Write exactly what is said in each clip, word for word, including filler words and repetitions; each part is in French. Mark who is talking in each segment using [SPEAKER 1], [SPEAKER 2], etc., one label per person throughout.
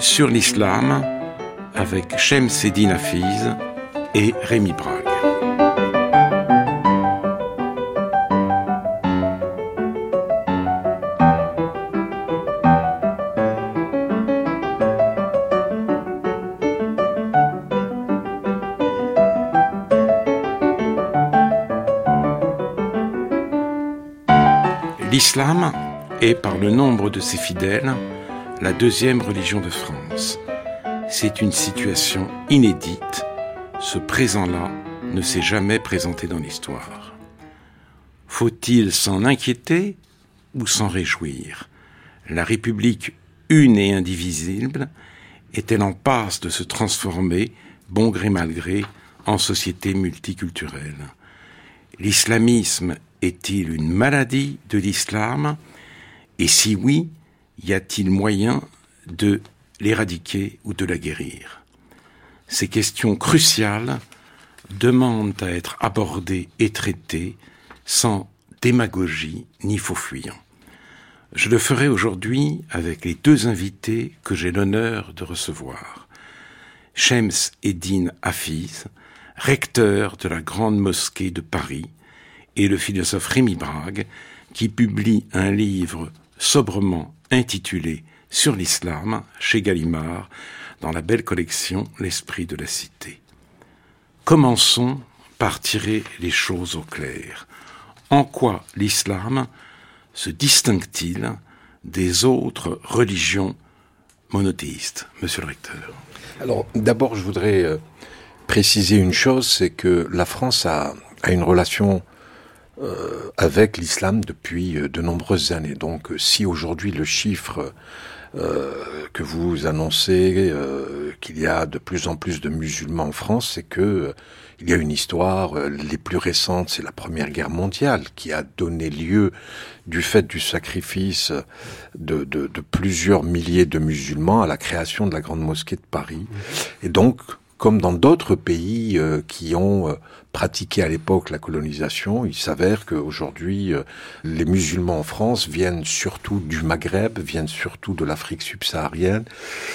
[SPEAKER 1] sur l'islam avec Shemseddine Hafiz et Rémi Brague. L'islam est, par le nombre de ses fidèles, la deuxième religion de France. C'est une situation inédite. Ce présent-là ne s'est jamais présenté dans l'histoire. Faut-il s'en inquiéter ou s'en réjouir ? La République une et indivisible est-elle en passe de se transformer, bon gré mal gré, en société multiculturelle ? L'islamisme est-il une maladie de l'islam ? Et si oui, y a-t-il moyen de l'éradiquer ou de la guérir ? Ces questions cruciales demandent à être abordées et traitées sans démagogie ni faux fuyant. Je le ferai aujourd'hui avec les deux invités que j'ai l'honneur de recevoir. Shemseddine Hafiz, recteur de la Grande Mosquée de Paris, et le philosophe Rémi Brague, qui publie un livre sobrement intitulé « Sur l'islam » chez Gallimard, dans la belle collection « L'esprit de la cité ». Commençons par tirer les choses au clair. En quoi l'islam se distingue-t-il des autres religions monothéistes, monsieur le recteur ?
[SPEAKER 2] Alors, d'abord, je voudrais euh, préciser une chose, c'est que la France a, a une relation Euh, avec l'islam depuis euh, de nombreuses années. Donc, euh, si aujourd'hui le chiffre euh, que vous annoncez, euh, qu'il y a de plus en plus de musulmans en France, c'est que euh, il y a une histoire. Euh, les plus récentes, c'est la Première Guerre mondiale, qui a donné lieu, du fait du sacrifice de, de, de plusieurs milliers de musulmans, à la création de la Grande Mosquée de Paris. Et donc, comme dans d'autres pays euh, qui ont euh, pratiqué à l'époque la colonisation, il s'avère qu'aujourd'hui, euh, les musulmans en France viennent surtout du Maghreb, viennent surtout de l'Afrique subsaharienne.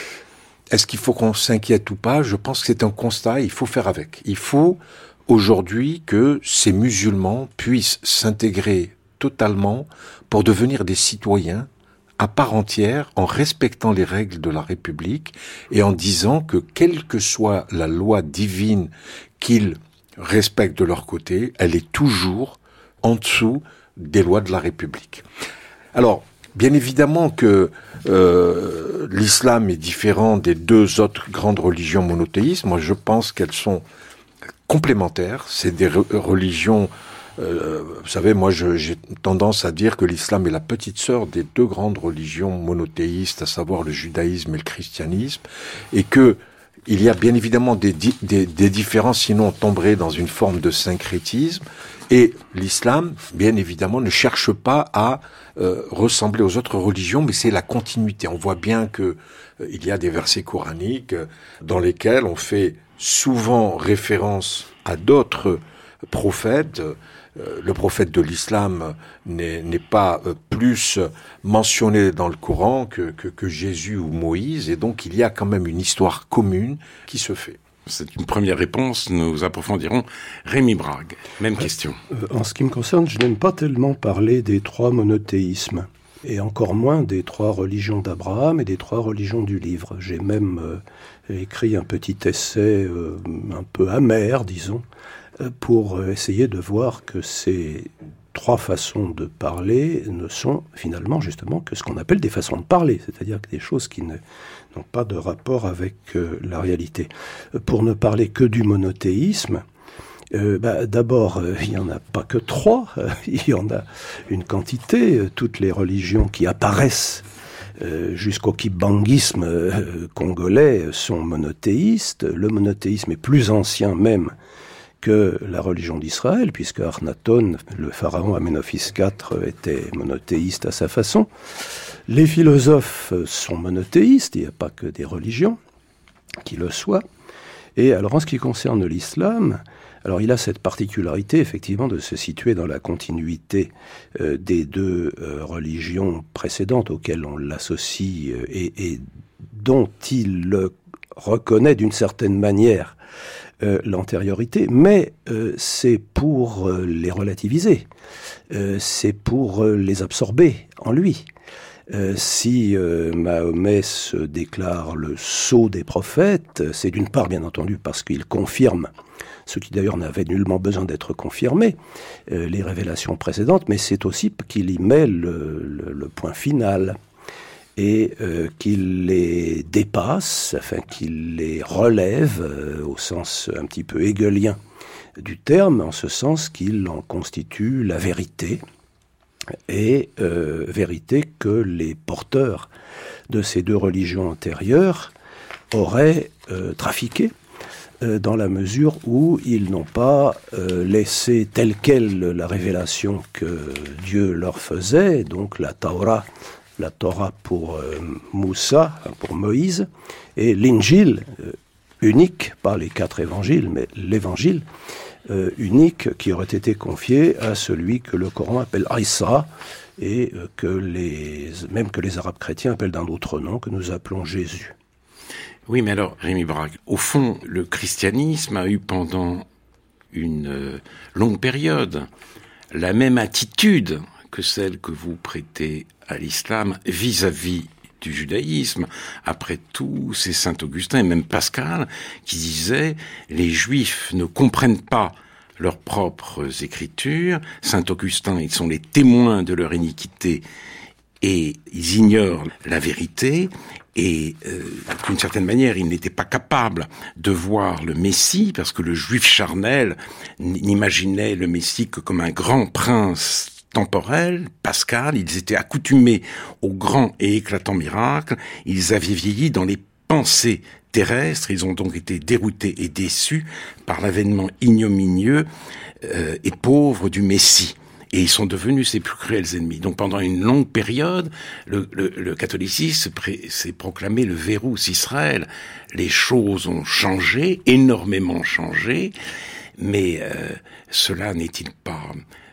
[SPEAKER 2] Est-ce qu'il faut qu'on s'inquiète ou pas ? Je pense que c'est un constat, il faut faire avec. Il faut aujourd'hui que ces musulmans puissent s'intégrer totalement pour devenir des citoyens à part entière, en respectant les règles de la République et en disant que quelle que soit la loi divine qu'ils respectent de leur côté, elle est toujours en dessous des lois de la République. Alors, bien évidemment que euh, l'islam est différent des deux autres grandes religions monothéistes. Moi, je pense qu'elles sont complémentaires. C'est des re- religions Euh, vous savez, moi, je, j'ai tendance à dire que l'islam est la petite sœur des deux grandes religions monothéistes, à savoir le judaïsme et le christianisme, et que il y a bien évidemment des, des, des différences, sinon on tomberait dans une forme de syncrétisme. Et l'islam, bien évidemment, ne cherche pas à euh, ressembler aux autres religions, mais c'est la continuité. On voit bien que euh, il y a des versets coraniques euh, dans lesquels on fait souvent référence à d'autres prophètes. Euh, le prophète de l'islam n'est, n'est pas euh, plus mentionné dans le Coran que, que, que Jésus ou Moïse, et donc il y a quand même une histoire commune qui se fait.
[SPEAKER 1] C'est une première réponse, nous approfondirons. Rémi Brague, même question.
[SPEAKER 3] Euh, en ce qui me concerne, je n'aime pas tellement parler des trois monothéismes, et encore moins des trois religions d'Abraham et des trois religions du livre. J'ai même euh, écrit un petit essai euh, un peu amer, disons, pour essayer de voir que ces trois façons de parler ne sont finalement justement que ce qu'on appelle des façons de parler, c'est-à-dire que des choses qui ne, n'ont pas de rapport avec euh, la réalité. Pour ne parler que du monothéisme, euh, bah, d'abord, euh, il n'y en a pas que trois, euh, il y en a une quantité, euh, toutes les religions qui apparaissent Euh, jusqu'au kibanguisme euh, congolais sont monothéistes. Le monothéisme est plus ancien même que la religion d'Israël, puisque Akhenaton, le pharaon Amenophis quatre, était monothéiste à sa façon. Les philosophes sont monothéistes, il n'y a pas que des religions qui le soient. Et alors en ce qui concerne l'islam, alors il a cette particularité effectivement de se situer dans la continuité euh, des deux euh, religions précédentes auxquelles on l'associe euh, et, et dont il euh, reconnaît d'une certaine manière euh, l'antériorité, mais euh, c'est pour euh, les relativiser, euh, c'est pour euh, les absorber en lui. Euh, si euh, Mahomet se déclare le sceau des prophètes, c'est d'une part bien entendu parce qu'il confirme, ce qui d'ailleurs n'avait nullement besoin d'être confirmé, euh, les révélations précédentes, mais c'est aussi qu'il y met le, le, le point final et euh, qu'il les dépasse, enfin qu'il les relève euh, au sens un petit peu hegelien du terme, en ce sens qu'il en constitue la vérité, et euh, vérité que les porteurs de ces deux religions antérieures auraient euh, trafiqué euh, dans la mesure où ils n'ont pas euh, laissé telle quelle la révélation que Dieu leur faisait, donc la Torah, la Torah pour euh, Moussa, pour Moïse, et l'Injil, euh, unique, pas les quatre évangiles, mais l'évangile, Euh, unique qui aurait été confié à celui que le Coran appelle Isa et euh, que les, même que les Arabes chrétiens appellent d'un autre nom que nous appelons Jésus.
[SPEAKER 1] Oui, mais alors, Rémi Braque, au fond, le christianisme a eu pendant une euh, longue période la même attitude que celle que vous prêtez à l'islam vis-à-vis du judaïsme. Après tout, c'est saint Augustin et même Pascal qui disaient « les Juifs ne comprennent pas leurs propres écritures. Saint Augustin, ils sont les témoins de leur iniquité et ils ignorent la vérité. » Et euh, d'une certaine manière, ils n'étaient pas capables de voir le Messie parce que le Juif charnel n'imaginait le Messie que comme un grand prince temporel. Pascal, ils étaient accoutumés aux grands et éclatants miracles, ils avaient vieilli dans les pensées terrestres, ils ont donc été déroutés et déçus par l'avènement ignominieux euh, et pauvre du Messie. Et ils sont devenus ses plus cruels ennemis. Donc pendant une longue période, le, le, le catholicisme s'est proclamé le verrou d'Israël. Les choses ont changé, énormément changé, mais euh, cela n'est-il pas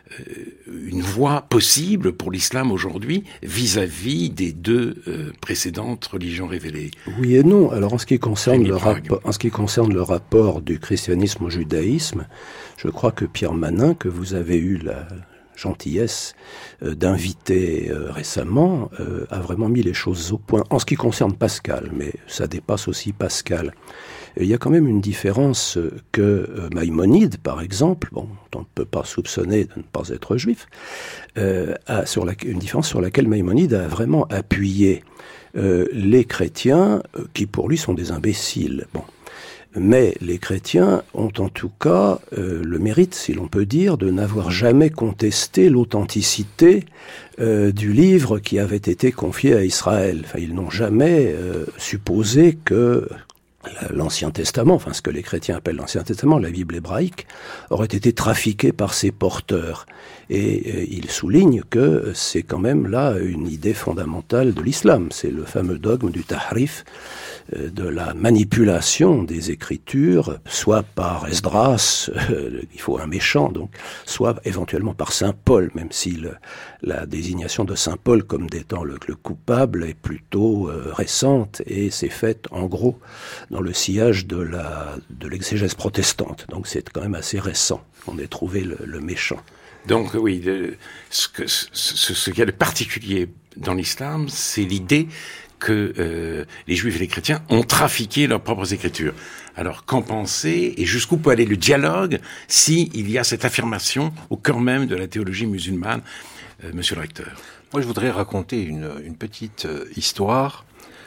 [SPEAKER 1] une voie possible pour l'islam aujourd'hui vis-à-vis des deux euh, précédentes religions révélées?
[SPEAKER 3] Oui et non. Alors en ce qui concerne le rapport, en ce qui concerne le rapport du christianisme au judaïsme, je crois que Pierre Manin, que vous avez eu la gentillesse euh, d'inviter euh, récemment, euh, a vraiment mis les choses au point. En ce qui concerne Pascal, mais ça dépasse aussi Pascal. Il y a quand même une différence que euh, Maïmonide, par exemple, bon, on ne peut pas soupçonner de ne pas être juif, euh, a sur la, une différence sur laquelle Maïmonide a vraiment appuyé euh, les chrétiens, euh, qui pour lui sont des imbéciles. Bon. Mais les chrétiens ont en tout cas euh, le mérite, si l'on peut dire, de n'avoir jamais contesté l'authenticité euh, du livre qui avait été confié à Israël. Enfin, ils n'ont jamais euh, supposé que l'Ancien Testament, enfin ce que les chrétiens appellent l'Ancien Testament, la Bible hébraïque, aurait été trafiqué par ses porteurs. Et euh, il souligne que c'est quand même là une idée fondamentale de l'islam. C'est le fameux dogme du tahrif, euh, de la manipulation des Écritures, soit par Esdras, euh, il faut un méchant donc, soit éventuellement par Saint Paul, même si le, la désignation de Saint Paul comme étant le, le coupable est plutôt euh, récente et c'est faite en gros dans le sillage de la de l'exégèse protestante. Donc c'est quand même assez récent qu'on ait trouvé le, le méchant.
[SPEAKER 1] Donc oui, de, ce que ce, ce, ce qu'il y a de particulier dans l'islam, c'est l'idée que euh, les Juifs et les chrétiens ont trafiqué leurs propres écritures. Alors qu'en penser et jusqu'où peut aller le dialogue si il y a cette affirmation au cœur même de la théologie musulmane, euh, Monsieur le recteur?
[SPEAKER 2] Moi, je voudrais raconter une, une petite euh, histoire.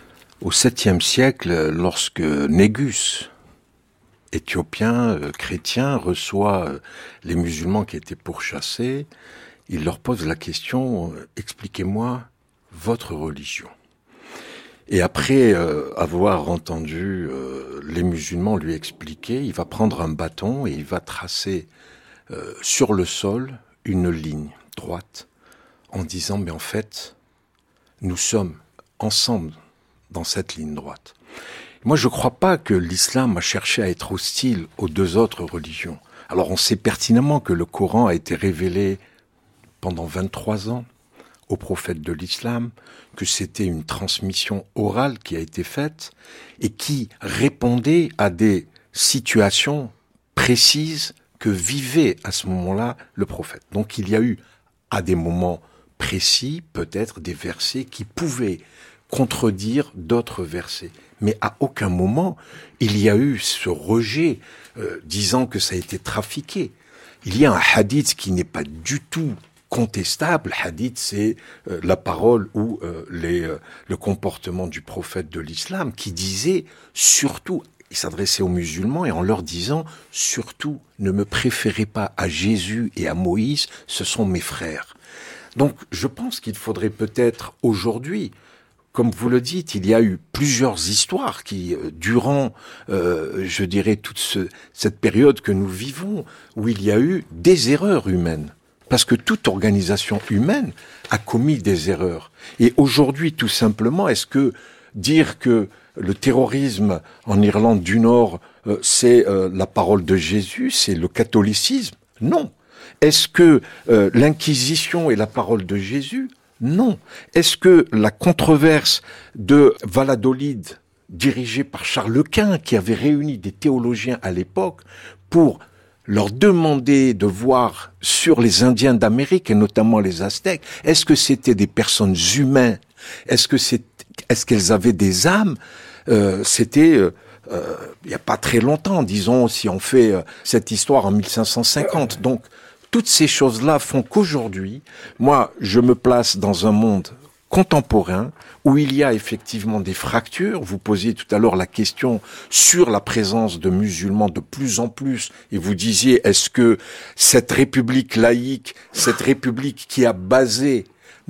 [SPEAKER 2] Au septième siècle, lorsque Négus, éthiopien, euh, chrétien, reçoit euh, les musulmans qui étaient pourchassés, il leur pose la question euh, « Expliquez-moi votre religion ». Et après euh, avoir entendu euh, les musulmans lui expliquer, il va prendre un bâton et il va tracer euh, sur le sol une ligne droite en disant « Mais en fait, nous sommes ensemble dans cette ligne droite ». Moi, je ne crois pas que l'islam a cherché à être hostile aux deux autres religions. Alors, on sait pertinemment que le Coran a été révélé pendant vingt-trois ans au prophète de l'islam, que c'était une transmission orale qui a été faite et qui répondait à des situations précises que vivait à ce moment-là le prophète. Donc il y a eu, à des moments précis, peut-être des versets qui pouvaient contredire d'autres versets. Mais à aucun moment, il y a eu ce rejet euh, disant que ça a été trafiqué. Il y a un hadith qui n'est pas du tout contestable. Hadith, c'est euh, la parole ou euh, les, euh, le comportement du prophète de l'islam qui disait surtout, il s'adressait aux musulmans et en leur disant surtout ne me préférez pas à Jésus et à Moïse, ce sont mes frères. Donc je pense qu'il faudrait peut-être aujourd'hui, comme vous le dites, il y a eu plusieurs histoires qui, euh, durant, euh, je dirais, toute ce, cette période que nous vivons, où il y a eu des erreurs humaines. Parce que toute organisation humaine a commis des erreurs. Et aujourd'hui, tout simplement, est-ce que dire que le terrorisme en Irlande du Nord, euh, c'est euh, la parole de Jésus, c'est le catholicisme? Non. Est-ce que euh, l'Inquisition est la parole de Jésus? Non. Est-ce que la controverse de Valladolid, dirigée par Charles Quint, qui avait réuni des théologiens à l'époque pour leur demander de voir sur les Indiens d'Amérique, et notamment les Aztèques, est-ce que c'était des personnes humaines? Est-ce que c'est, est-ce qu'elles avaient des âmes? euh, C'était euh, euh, il n'y a pas très longtemps, disons, si on fait euh, cette histoire en mille cinq cent cinquante. Donc, toutes ces choses-là font qu'aujourd'hui, moi, je me place dans un monde contemporain où il y a effectivement des fractures. Vous posiez tout à l'heure la question sur la présence de musulmans de plus en plus et vous disiez, est-ce que cette république laïque, cette république qui a basé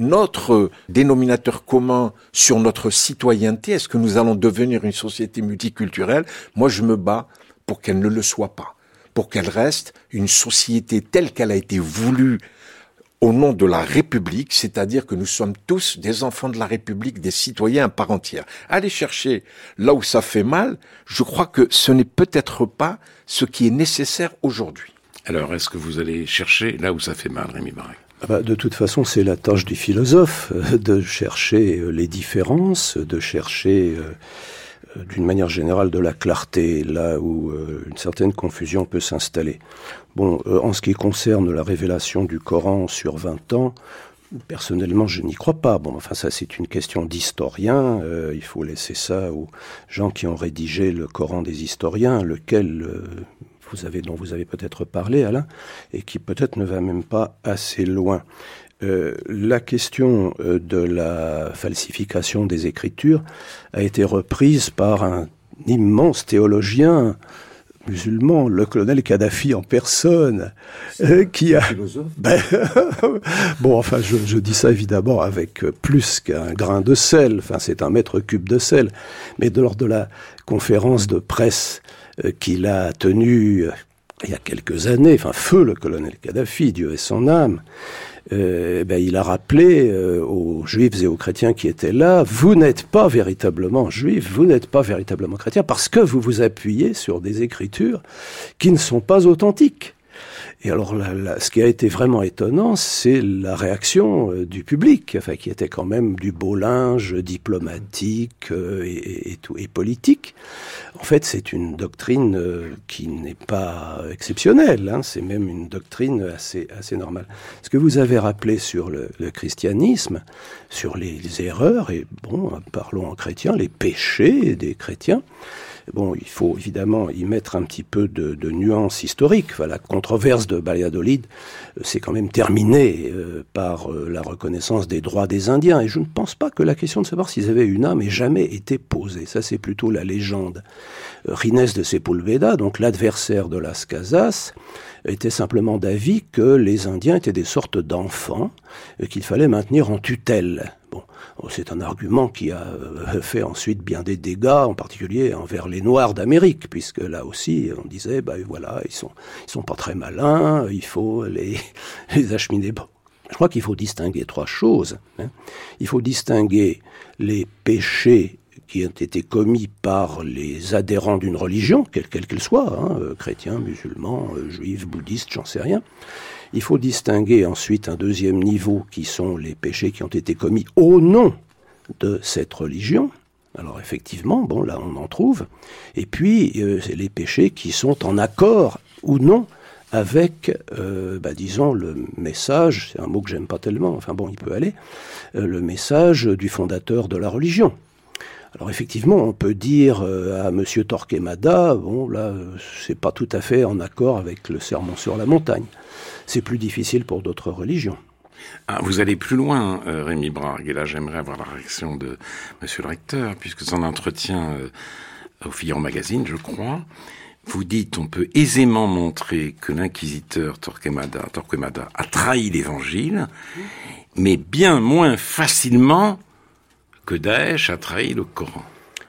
[SPEAKER 2] notre dénominateur commun sur notre citoyenneté, est-ce que nous allons devenir une société multiculturelle? Moi, je me bats pour qu'elle ne le soit pas, pour qu'elle reste une société telle qu'elle a été voulue au nom de la République, c'est-à-dire que nous sommes tous des enfants de la République, des citoyens à part entière. Aller chercher là où ça fait mal, je crois que ce n'est peut-être pas ce qui est nécessaire aujourd'hui.
[SPEAKER 1] Alors, est-ce que vous allez chercher là où ça fait mal, Rémi Barré?
[SPEAKER 3] Ah bah, de toute façon, c'est la tâche du philosophe euh, de chercher euh, les différences, de chercher euh, euh, d'une manière générale de la clarté, là où euh, une certaine confusion peut s'installer. Bon, euh, en ce qui concerne la révélation du Coran sur vingt ans, personnellement, je n'y crois pas. Bon, enfin, ça, c'est une question d'historien. Euh, il faut laisser ça aux gens qui ont rédigé le Coran des historiens, lequel euh, vous avez, dont vous avez peut-être parlé, Alain, et qui peut-être ne va même pas assez loin. Euh, la question euh, de la falsification des Écritures a été reprise par un immense théologien musulman, le colonel Kadhafi en personne, euh, qui a... Ben, bon, enfin, je, je dis ça évidemment avec plus qu'un grain de sel, enfin, c'est un mètre cube de sel, mais de, lors de la conférence de presse euh, qu'il a tenue euh, il y a quelques années, enfin, feu le colonel Kadhafi, Dieu ait son âme, Euh, ben, il a rappelé euh, aux juifs et aux chrétiens qui étaient là, vous n'êtes pas véritablement juifs, vous n'êtes pas véritablement chrétiens, parce que vous vous appuyez sur des écritures qui ne sont pas authentiques. Et alors, là, là, ce qui a été vraiment étonnant, c'est la réaction euh, du public, enfin, qui était quand même du beau linge diplomatique euh, et, et, tout, et politique. En fait, c'est une doctrine euh, qui n'est pas exceptionnelle, hein, c'est même une doctrine assez, assez normale. Ce que vous avez rappelé sur le, le christianisme, sur les, les erreurs, et bon, parlons en chrétien, les péchés des chrétiens, bon, il faut évidemment y mettre un petit peu de, de nuance historique. Enfin, la controverse de Valladolid, euh, c'est quand même terminé euh, par euh, la reconnaissance des droits des Indiens. Et je ne pense pas que la question de savoir s'ils avaient une âme ait jamais été posée. Ça, c'est plutôt la légende. Euh, Ginés de Sepúlveda, donc l'adversaire de Las Casas, était simplement d'avis que les Indiens étaient des sortes d'enfants euh, qu'il fallait maintenir en tutelle. Bon, c'est un argument qui a fait ensuite bien des dégâts, en particulier envers les Noirs d'Amérique, puisque là aussi, on disait, ben voilà, ils sont, ils sont pas très malins, il faut les, les acheminer. Bon, je crois qu'il faut distinguer trois choses. Hein. Il faut distinguer les péchés qui ont été commis par les adhérents d'une religion, quelle qu'elle qu'elle soit, hein, euh, chrétiens, musulmans, euh, juifs, bouddhistes, j'en sais rien. Il faut distinguer ensuite un deuxième niveau qui sont les péchés qui ont été commis au nom de cette religion. Alors effectivement, bon là on en trouve. Et puis euh, c'est les péchés qui sont en accord ou non avec, euh, bah, disons, le message, c'est un mot que j'aime pas tellement, enfin bon, il peut aller, euh, le message du fondateur de la religion. Alors effectivement, on peut dire euh, à Monsieur Torquemada, bon là, c'est pas tout à fait en accord avec le sermon sur la montagne. C'est plus difficile pour d'autres religions.
[SPEAKER 1] Ah, vous allez plus loin, euh, Rémi Brague, et là j'aimerais avoir la réaction de Monsieur le recteur, puisque son entretien euh, au Figaro Magazine, je crois, vous dites on peut aisément montrer que l'inquisiteur Torquemada, Torquemada a trahi l'Évangile, mais bien moins facilement que Daesh a trahi le Coran.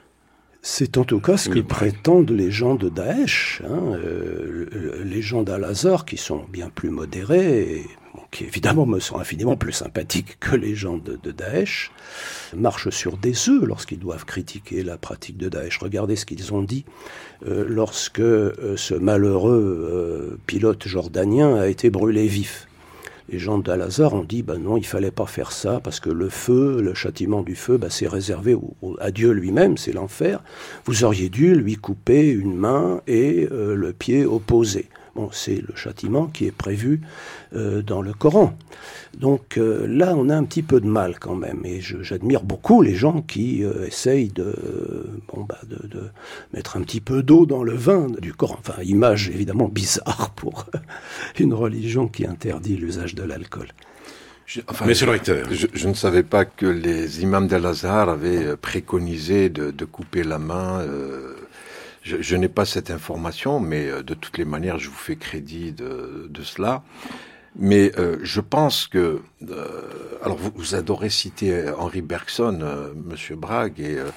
[SPEAKER 3] C'est en tout cas ce que prétendent les gens de Daesh, hein, euh, les gens d'Al-Azhar qui sont bien plus modérés, et, bon, qui évidemment me sont infiniment plus sympathiques que les gens de, de Daesh, marchent sur des œufs lorsqu'ils doivent critiquer la pratique de Daesh. Regardez ce qu'ils ont dit euh, lorsque euh, ce malheureux euh, pilote jordanien a été brûlé vif. Les gens d'Al-Azhar ont dit, ben non, il fallait pas faire ça, parce que le feu, le châtiment du feu, ben c'est réservé au, au, à Dieu lui-même, c'est l'enfer. Vous auriez dû lui couper une main et euh, le pied opposé. Bon, c'est le châtiment qui est prévu euh, dans le Coran. Donc euh, là, on a un petit peu de mal quand même. Et je, j'admire beaucoup les gens qui euh, essayent de, euh, bon, bah, de, de mettre un petit peu d'eau dans le vin du Coran. Enfin, image évidemment bizarre pour une religion qui interdit l'usage de l'alcool.
[SPEAKER 2] Je, enfin,
[SPEAKER 1] Monsieur le recteur.
[SPEAKER 2] Je, je ne savais pas que les imams d'Al-Azhar avaient préconisé de, de couper la main. Euh, je, je n'ai pas cette information, mais de toutes les manières, je vous fais crédit de, de cela. Mais euh, je pense que, euh, alors vous, vous adorez citer Henri Bergson, euh, Monsieur Brague, et euh,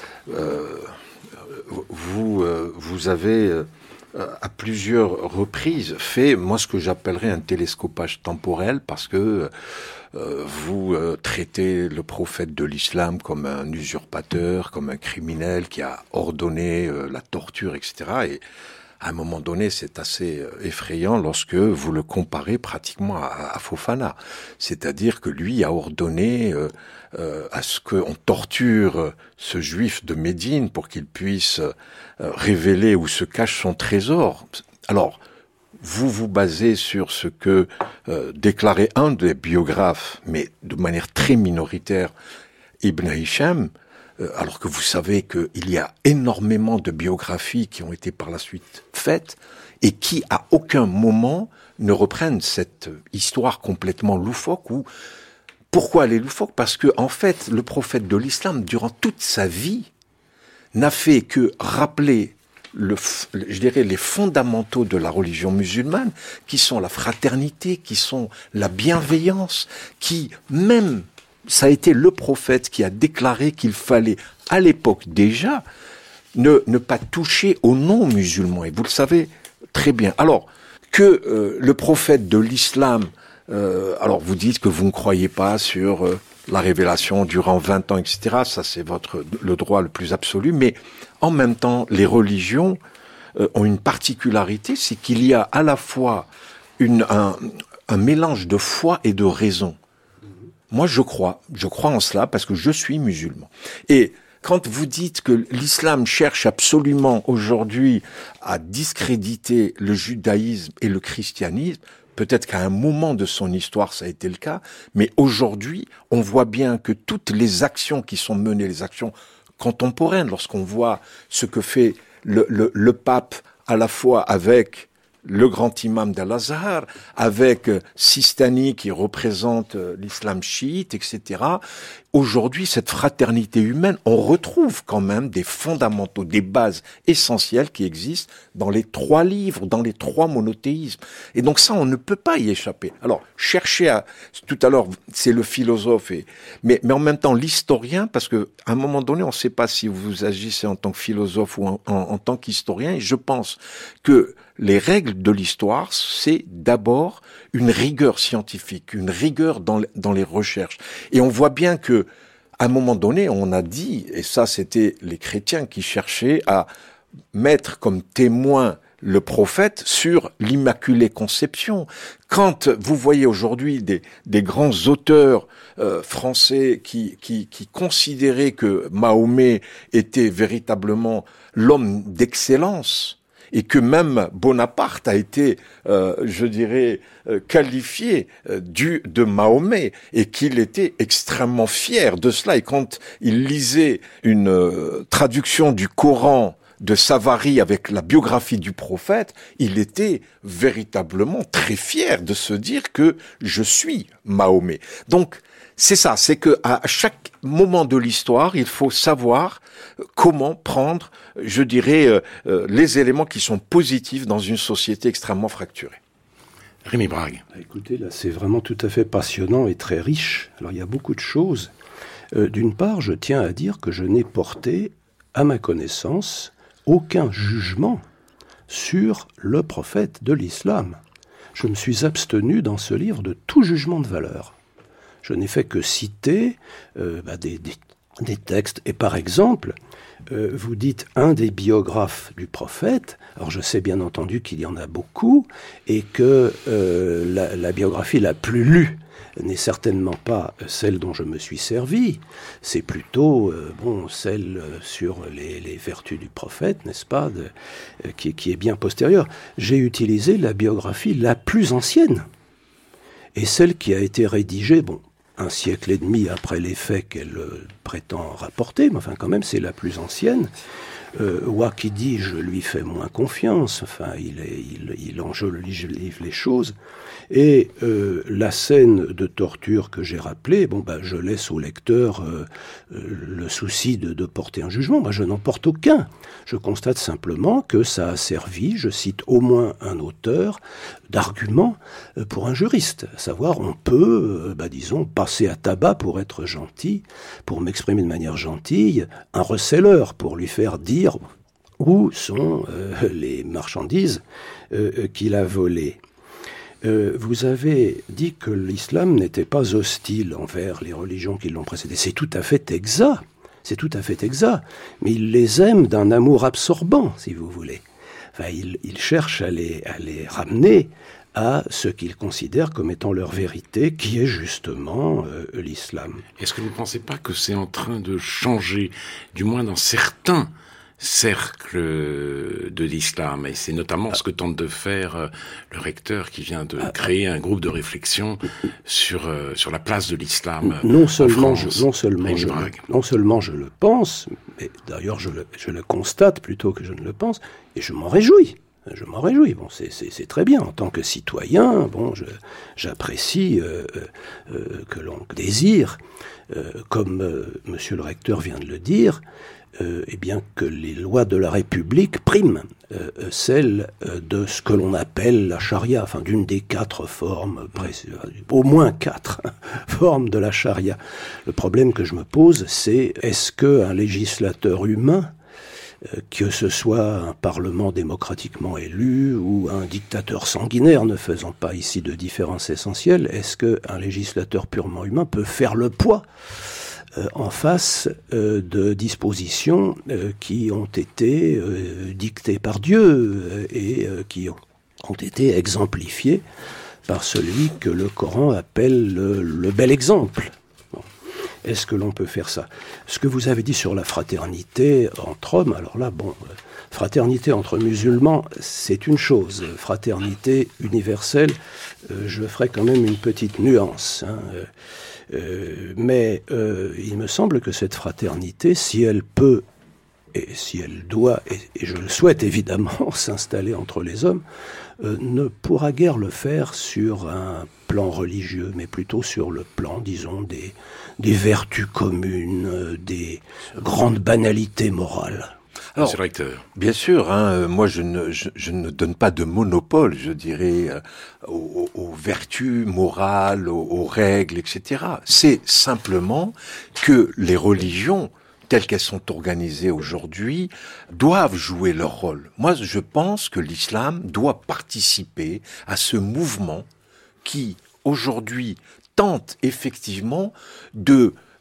[SPEAKER 2] euh, vous euh, vous avez euh, à plusieurs reprises fait moi ce que j'appellerais un télescopage temporel, parce que euh, vous euh, traitez le prophète de l'islam comme un usurpateur, comme un criminel qui a ordonné euh, la torture, et cetera. Et à un moment donné, c'est assez effrayant lorsque vous le comparez pratiquement à, à Fofana. C'est-à-dire que lui a ordonné euh, euh, à ce qu'on torture ce juif de Médine pour qu'il puisse euh, révéler où se cache son trésor. Alors, vous vous basez sur ce que euh, déclarait un des biographes, mais de manière très minoritaire, Ibn Hisham, alors que vous savez qu'il y a énormément de biographies qui ont été par la suite faites et qui, à aucun moment, ne reprennent cette histoire complètement loufoque. Ou pourquoi elle est loufoque ? Parce que, en fait, le prophète de l'islam, durant toute sa vie, n'a fait que rappeler le, je dirais, les fondamentaux de la religion musulmane, qui sont la fraternité, qui sont la bienveillance, qui, même... Ça a été le prophète qui a déclaré qu'il fallait, à l'époque déjà, ne, ne pas toucher aux non-musulmans. Et vous le savez très bien. Alors, que euh, le prophète de l'islam, euh, alors vous dites que vous ne croyez pas sur euh, la révélation durant vingt ans, et cetera. Ça, c'est votre le droit le plus absolu. Mais en même temps, les religions euh, ont une particularité, c'est qu'il y a à la fois une, un, un mélange de foi et de raison. Moi, je crois, je crois en cela parce que je suis musulman. Et quand vous dites que l'islam cherche absolument aujourd'hui à discréditer le judaïsme et le christianisme, peut-être qu'à un moment de son histoire, ça a été le cas, mais aujourd'hui, on voit bien que toutes les actions qui sont menées, les actions contemporaines, lorsqu'on voit ce que fait le, le, le pape à la fois avec le grand imam d'Al-Azhar, avec Sistani qui représente l'islam chiite, et cetera. Aujourd'hui, cette fraternité humaine, on retrouve quand même des fondamentaux, des bases essentielles qui existent dans les trois livres, dans les trois monothéismes. Et donc ça, on ne peut pas y échapper. Alors, chercher à... Tout à l'heure, c'est le philosophe, et, mais, mais en même temps l'historien, parce que à un moment donné, on ne sait pas si vous agissez en tant que philosophe ou en, en, en tant qu'historien, et je pense que les règles de l'histoire, c'est d'abord une rigueur scientifique, une rigueur dans, dans les recherches. Et on voit bien que, à un moment donné, on a dit, et ça c'était les chrétiens qui cherchaient à mettre comme témoin le prophète sur l'Immaculée Conception. Quand vous voyez aujourd'hui des, des grands auteurs euh, français qui, qui, qui considéraient que Mahomet était véritablement l'homme d'excellence, et que même Bonaparte a été, euh, je dirais, euh, qualifié euh, du de Mahomet, et qu'il était extrêmement fier de cela. Et quand il lisait une euh, traduction du Coran de Savary avec la biographie du prophète, il était véritablement très fier de se dire que je suis Mahomet. Donc, c'est ça, c'est que à chaque moment de l'histoire, il faut savoir comment prendre, je dirais, euh, euh, les éléments qui sont positifs dans une société extrêmement fracturée.
[SPEAKER 1] Rémi Brague.
[SPEAKER 3] Écoutez, là, c'est vraiment tout à fait passionnant et très riche. Alors, il y a beaucoup de choses. Euh, d'une part, je tiens à dire que je n'ai porté, à ma connaissance, aucun jugement sur le prophète de l'islam. Je me suis abstenu dans ce livre de tout jugement de valeur. Je n'ai fait que citer euh, bah, des, des, des textes. Et par exemple, euh, vous dites un des biographes du prophète. Alors je sais bien entendu qu'il y en a beaucoup et que euh, la, la biographie la plus lue n'est certainement pas celle dont je me suis servi. C'est plutôt euh, bon celle sur les, les vertus du prophète, n'est-ce pas, de, euh, qui, qui est bien postérieure. J'ai utilisé la biographie la plus ancienne et celle qui a été rédigée, bon, un siècle et demi après les faits qu'elle euh, prétend rapporter, mais enfin quand même c'est la plus ancienne. Euh, Waqidi, je lui fais moins confiance, enfin il, est, il, il enjolive les choses. Et euh, la scène de torture que j'ai rappelée, bon bah je laisse au lecteur euh, euh, le souci de, de porter un jugement. Moi je n'en porte aucun. Je constate simplement que ça a servi, je cite au moins un auteur, d'argument pour un juriste. À savoir, on peut, euh, bah, disons, passer à tabac pour être gentil, pour m'exprimer de manière gentille, un receleur pour lui faire dire où sont euh, les marchandises euh, qu'il a volées. Euh, vous avez dit que l'islam n'était pas hostile envers les religions qui l'ont précédé. C'est tout à fait exact. C'est tout à fait exact. Mais il les aime d'un amour absorbant, si vous voulez. Enfin, il, il cherche à les, à les ramener à ce qu'il considère comme étant leur vérité, qui est justement euh, l'islam.
[SPEAKER 1] Est-ce que vous ne pensez pas que c'est en train de changer, du moins dans certains cercle de l'islam, et c'est notamment ce que tente de faire le recteur qui vient de créer un groupe de réflexion sur euh, sur la place de l'islam.
[SPEAKER 3] Non seulement
[SPEAKER 1] en France,
[SPEAKER 3] je, non seulement je, le, non seulement je le pense, mais d'ailleurs je le je le constate plutôt que je ne le pense, et je m'en réjouis. Je m'en réjouis. Bon, c'est, c'est, c'est très bien. En tant que citoyen, bon, je, j'apprécie euh, euh, que l'on désire, euh, comme euh, Monsieur le recteur vient de le dire, euh, eh bien que les lois de la République priment euh, celles de ce que l'on appelle la charia, enfin d'une des quatre formes, au moins quatre formes de la charia. Le problème que je me pose, c'est est-ce qu'un législateur humain, que ce soit un parlement démocratiquement élu ou un dictateur sanguinaire, ne faisant pas ici de différence essentielle, est-ce qu'un législateur purement humain peut faire le poids euh, en face euh, de dispositions euh, qui ont été euh, dictées par Dieu euh, et euh, qui ont, ont été exemplifiées par celui que le Coran appelle le, le bel exemple. Est-ce que l'on peut faire ça? Ce que vous avez dit sur la fraternité entre hommes, alors là, bon, fraternité entre musulmans, c'est une chose. Fraternité universelle, euh, je ferai quand même une petite nuance. Hein. Euh, mais euh, il me semble que cette fraternité, si elle peut, et si elle doit, et, et je le souhaite évidemment, s'installer entre les hommes, euh, ne pourra guère le faire sur un plan religieux, mais plutôt sur le plan, disons, des, des vertus communes, euh, des grandes banalités morales.
[SPEAKER 2] Alors, bien sûr, hein, moi je ne, je, je ne donne pas de monopole, je dirais, euh, aux, aux vertus morales, aux, aux règles, et cetera. C'est simplement que les religions, telles qu'elles sont organisées aujourd'hui, doivent jouer leur rôle. Moi, je pense que l'islam doit participer à ce mouvement qui, aujourd'hui, tente effectivement de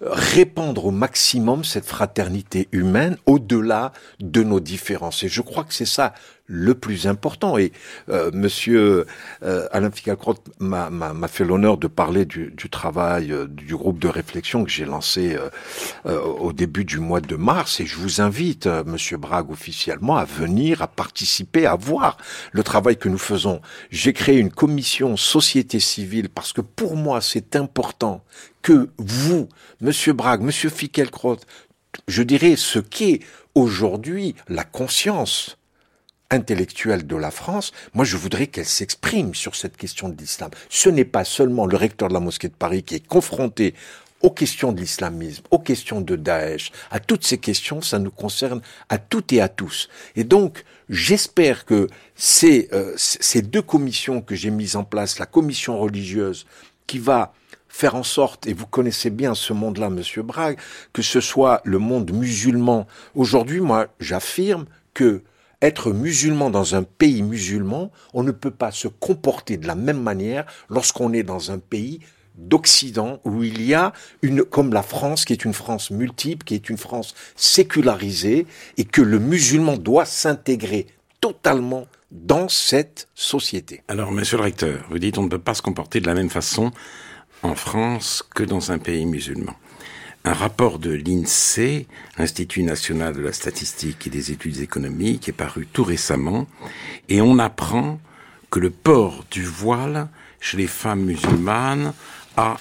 [SPEAKER 2] répandre au maximum cette fraternité humaine au-delà de nos différences. Et je crois que c'est ça le plus important. Et euh, Monsieur euh, Alain Finkielkraut m'a, m'a, m'a fait l'honneur de parler du, du travail euh, du groupe de réflexion que j'ai lancé euh, euh, au début du mois de mars. Et je vous invite, euh, Monsieur Bragg, officiellement, à venir, à participer, à voir le travail que nous faisons. J'ai créé une commission société civile parce que pour moi, c'est important que vous, Monsieur Bragg, Monsieur Finkielkraut, je dirais ce qu'est aujourd'hui la conscience intellectuelle de la France, moi je voudrais qu'elle s'exprime sur cette question de l'islam. Ce n'est pas seulement le recteur de la mosquée de Paris qui est confronté aux questions de l'islamisme, aux questions de Daesh, à toutes ces questions, ça nous concerne à toutes et à tous. Et donc, j'espère que ces, euh, ces deux commissions que j'ai mises en place, la commission religieuse qui va faire en sorte, et vous connaissez bien ce monde-là, Monsieur Bragg, que ce soit le monde musulman. Aujourd'hui, moi, j'affirme que être musulman dans un pays musulman, on ne peut pas se comporter de la même manière lorsqu'on est dans un pays d'Occident où il y a une, comme la France, qui est une France multiple, qui est une France sécularisée, et que le musulman doit s'intégrer totalement dans cette société.
[SPEAKER 1] Alors, monsieur le recteur, vous dites on ne peut pas se comporter de la même façon en France que dans un pays musulman. Un rapport de l'INSEE, l'Institut national de la statistique et des études économiques, est paru tout récemment, et on apprend que le port du voile chez les femmes musulmanes a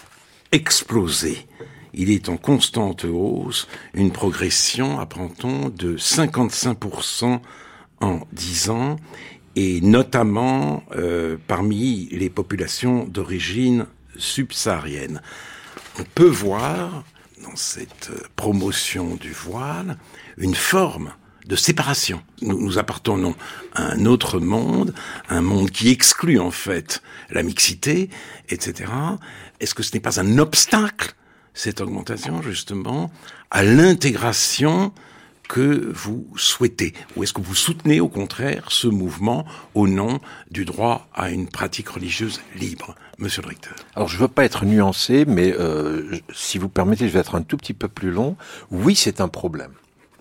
[SPEAKER 1] explosé. Il est en constante hausse, une progression, apprend-on, de cinquante-cinq pour cent en dix ans, et notamment euh, parmi les populations d'origine subsaharienne. On peut voir dans cette promotion du voile une forme de séparation. Nous, nous appartenons à un autre monde, un monde qui exclut en fait la mixité, et cetera. Est-ce que ce n'est pas un obstacle, cette augmentation, justement, à l'intégration que vous souhaitez? Ou est-ce que vous soutenez, au contraire, ce mouvement au nom du droit à une pratique religieuse libre, monsieur le recteur?
[SPEAKER 2] Alors, je veux pas être nuancé, mais euh, si vous permettez, je vais être un tout petit peu plus long. Oui, c'est un problème.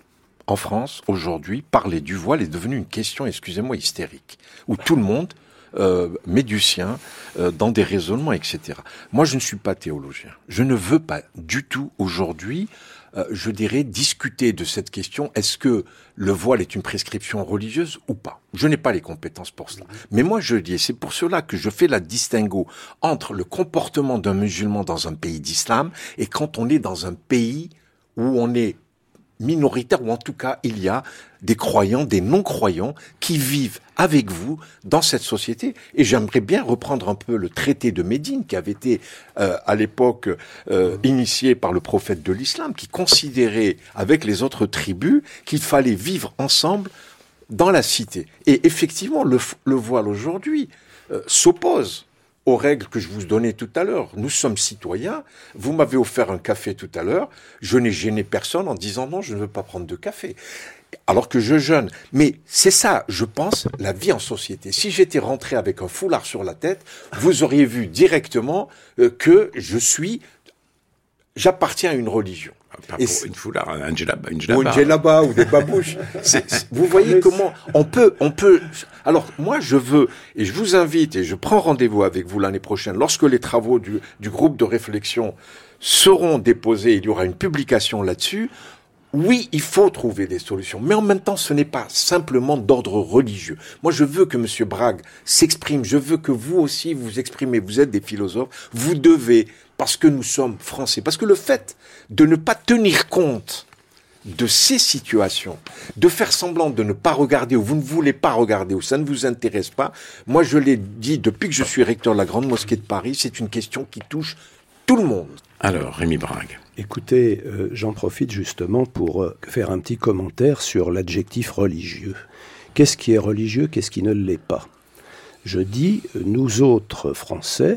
[SPEAKER 2] En France, aujourd'hui, parler du voile est devenu une question, excusez-moi, hystérique, où tout le monde euh, met du sien euh, dans des raisonnements, et cetera. Moi, je ne suis pas théologien. Je ne veux pas du tout aujourd'hui, euh, je dirais, discuter de cette question. Est-ce que le voile est une prescription religieuse ou pas? Je n'ai pas les compétences pour cela. Mais moi, je dis, et c'est pour cela que je fais la distinguo entre le comportement d'un musulman dans un pays d'islam et quand on est dans un pays où on est minoritaire, ou en tout cas, il y a des croyants, des non-croyants qui vivent avec vous dans cette société. Et j'aimerais bien reprendre un peu le traité de Médine qui avait été euh, à l'époque euh, initié par le prophète de l'islam, qui considérait avec les autres tribus qu'il fallait vivre ensemble dans la cité. Et effectivement, le, le voile aujourd'hui euh, s'oppose aux règles que je vous donnais tout à l'heure. Nous sommes citoyens. Vous m'avez offert un café tout à l'heure. Je n'ai gêné personne en disant non, je ne veux pas prendre de café. Alors que je jeûne. Mais c'est ça, je pense, la vie en société. Si j'étais rentré avec un foulard sur la tête, vous auriez vu directement euh, que je suis, j'appartiens à une religion.
[SPEAKER 1] Pas pour une foulard, un djellaba, une djellaba.
[SPEAKER 2] Ou une djellaba, ou des babouches. C'est, c'est, vous voyez comment on peut, on peut. Alors moi, je veux, et je vous invite, et je prends rendez-vous avec vous l'année prochaine, lorsque les travaux du, du groupe de réflexion seront déposés, il y aura une publication là-dessus. Oui, il faut trouver des solutions, mais en même temps, ce n'est pas simplement d'ordre religieux. Moi, je veux que M. Bragg s'exprime, je veux que vous aussi vous exprimez, vous êtes des philosophes, vous devez, parce que nous sommes français, parce que le fait de ne pas tenir compte de ces situations, de faire semblant de ne pas regarder, ou vous ne voulez pas regarder, ou ça ne vous intéresse pas, moi je l'ai dit depuis que je suis recteur de la Grande Mosquée de Paris, c'est une question qui touche tout le monde.
[SPEAKER 1] Alors, Rémi Bragg.
[SPEAKER 3] Écoutez, euh, j'en profite justement pour euh, faire un petit commentaire sur l'adjectif religieux. Qu'est-ce qui est religieux, qu'est-ce qui ne l'est pas? Je dis, nous autres Français,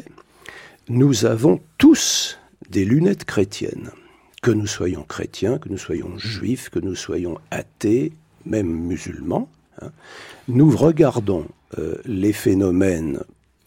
[SPEAKER 3] nous avons tous des lunettes chrétiennes. Que nous soyons chrétiens, que nous soyons juifs, que nous soyons athées, même musulmans, hein, nous regardons euh, les phénomènes bon,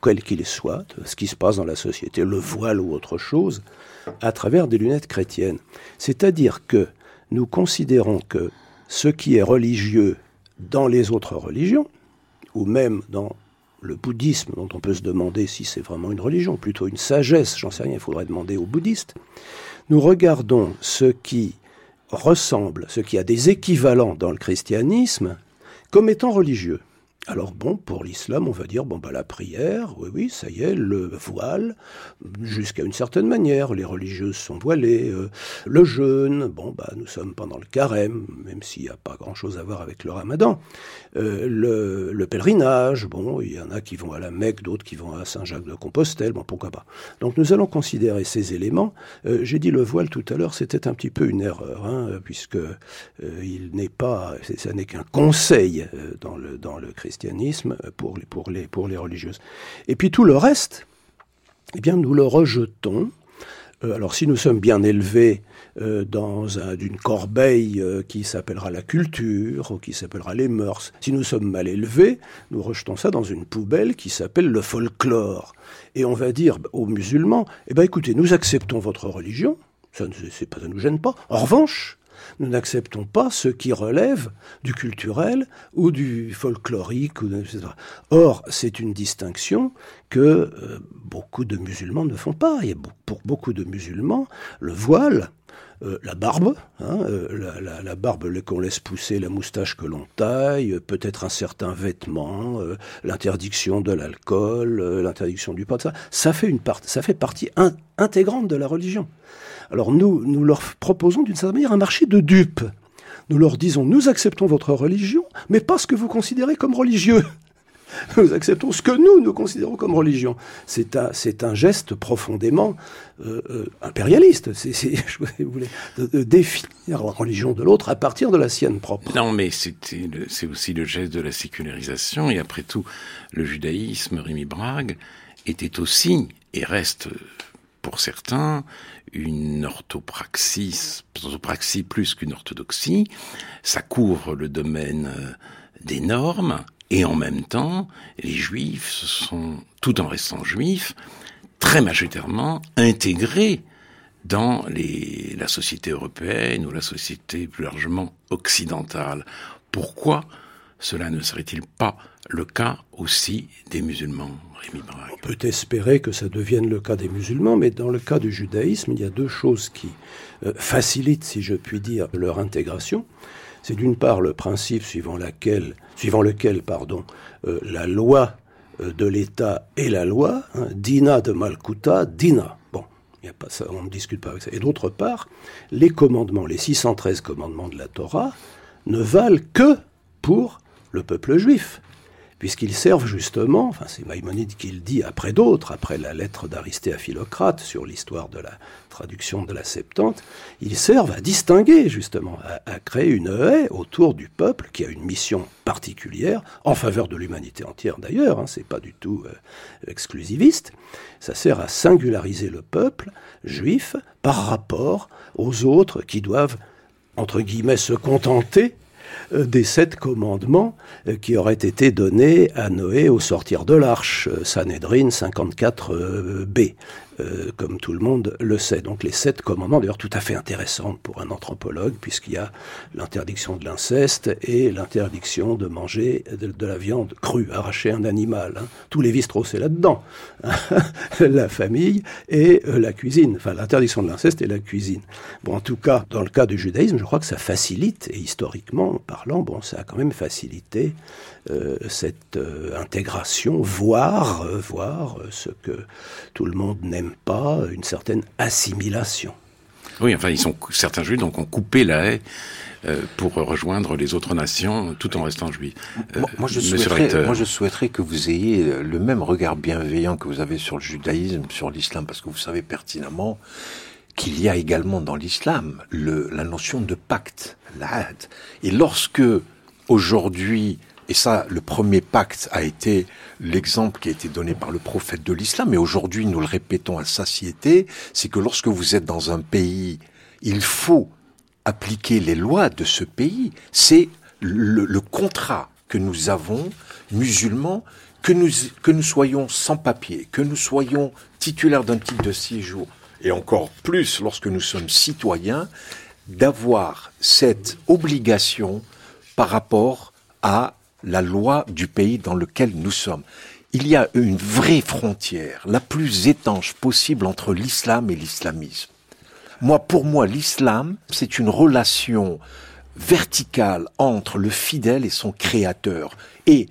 [SPEAKER 3] quel qu'il soit, ce qui se passe dans la société, le voile ou autre chose, à travers des lunettes chrétiennes. C'est-à-dire que nous considérons que ce qui est religieux dans les autres religions, ou même dans le bouddhisme, dont on peut se demander si c'est vraiment une religion, plutôt une sagesse, j'en sais rien, il faudrait demander aux bouddhistes, nous regardons ce qui ressemble, ce qui a des équivalents dans le christianisme, comme étant religieux. Alors bon, pour l'islam, on va dire, bon bah la prière, oui, oui, ça y est, le voile, jusqu'à une certaine manière, les religieuses sont voilées, euh, le jeûne, bon bah nous sommes pendant le carême, même s'il n'y a pas grand-chose à voir avec le ramadan, euh, le, le pèlerinage, bon, il y en a qui vont à la Mecque, d'autres qui vont à Saint-Jacques-de-Compostelle, bon pourquoi pas. Donc nous allons considérer ces éléments. Euh, j'ai dit le voile tout à l'heure, c'était un petit peu une erreur, hein, puisque euh, il n'est pas, ça n'est qu'un conseil euh, dans le, dans le christianisme. christianisme pour les, pour, les, pour les religieuses. Et puis tout le reste, eh bien, nous le rejetons. Euh, alors si nous sommes bien élevés euh, dans un, d'une corbeille euh, qui s'appellera la culture, ou qui s'appellera les mœurs, si nous sommes mal élevés, nous rejetons ça dans une poubelle qui s'appelle le folklore. Et on va dire aux musulmans, eh bien écoutez, nous acceptons votre religion, ça ne c'est pas, ça nous gêne pas. En revanche, nous n'acceptons pas ce qui relève du culturel ou du folklorique, ou de, et cetera. Or, c'est une distinction que euh, beaucoup de musulmans ne font pas. Il y a, pour beaucoup de musulmans, le voile, euh, la barbe, hein, euh, la, la, la barbe qu'on laisse pousser, la moustache que l'on taille, euh, peut-être un certain vêtement, euh, l'interdiction de l'alcool, euh, l'interdiction du pot, ça, ça fait une part, ça fait partie in, intégrante de la religion. Alors nous, nous leur proposons d'une certaine manière un marché de dupes. Nous leur disons, nous acceptons votre religion, mais pas ce que vous considérez comme religieux. Nous acceptons ce que nous, nous considérons comme religion. C'est un, c'est un geste profondément euh, euh, impérialiste. C'est, c'est, je voulais de, de définir la religion de l'autre à partir de la sienne propre.
[SPEAKER 1] Non, mais c'était le, c'est aussi le geste de la sécularisation. Et après tout, le judaïsme, Rémi Brague, était aussi, et reste pour certains, une orthopraxie, orthopraxie plus qu'une orthodoxie. Ça couvre le domaine des normes, et en même temps, les juifs se sont, tout en restant juifs, très majoritairement intégrés dans les, la société européenne ou la société plus largement occidentale. Pourquoi cela ne serait-il pas le cas aussi des musulmans, Rémi Brague?
[SPEAKER 3] On peut espérer que ça devienne le cas des musulmans, mais dans le cas du judaïsme, il y a deux choses qui euh, facilitent, si je puis dire, leur intégration. C'est d'une part le principe suivant, laquelle, suivant lequel pardon, euh, la loi euh, de l'État est la loi, hein, Dina de Malkuta, Dina. Bon, y a pas ça, on ne discute pas avec ça. Et d'autre part, les commandements, les six cent treize commandements de la Torah, ne valent que pour le peuple juif, puisqu'ils servent justement, enfin c'est Maïmonide qui le dit après d'autres, après la lettre d'Aristée à Philocrate sur l'histoire de la traduction de la Septante, ils servent à distinguer justement, à, à créer une haie autour du peuple qui a une mission particulière, en faveur de l'humanité entière d'ailleurs, hein, c'est pas du tout euh, exclusiviste, ça sert à singulariser le peuple juif par rapport aux autres qui doivent, entre guillemets, se contenter des sept commandements qui auraient été donnés à Noé au sortir de l'arche, Sanhédrin cinquante-quatre b, euh, comme tout le monde le sait. Donc les sept commandements, d'ailleurs tout à fait intéressants pour un anthropologue, puisqu'il y a l'interdiction de l'inceste et l'interdiction de manger de, de la viande crue, arracher un animal. Hein. Tous les Lévi-Strauss c'est là-dedans. La famille et euh, la cuisine, enfin l'interdiction de l'inceste et la cuisine. Bon, en tout cas, dans le cas du judaïsme, je crois que ça facilite, et historiquement parlant, bon, ça a quand même facilité euh, cette euh, intégration, voire, euh, voire euh, ce que tout le monde n'aime pas, une certaine assimilation.
[SPEAKER 1] Oui, enfin, ils sont, certains juifs donc ont coupé la haie euh, pour rejoindre les autres nations tout en restant juifs.
[SPEAKER 2] Euh, moi, moi, je souhaiterais, moi, je souhaiterais que vous ayez le même regard bienveillant que vous avez sur le judaïsme, sur l'islam, parce que vous savez pertinemment qu'il y a également dans l'islam le, la notion de pacte, l'ahd. Et lorsque, aujourd'hui, et ça, le premier pacte a été l'exemple qui a été donné par le prophète de l'islam, et aujourd'hui nous le répétons à satiété, c'est que lorsque vous êtes dans un pays, il faut appliquer les lois de ce pays. C'est le, le contrat que nous avons, musulmans, que nous, que nous soyons sans papier, que nous soyons titulaires d'un titre de séjour, et encore plus lorsque nous sommes citoyens, d'avoir cette obligation par rapport à la loi du pays dans lequel nous sommes. Il y a une vraie frontière, la plus étanche possible entre l'islam et l'islamisme. Moi, pour moi, l'islam, c'est une relation verticale entre le fidèle et son créateur. Et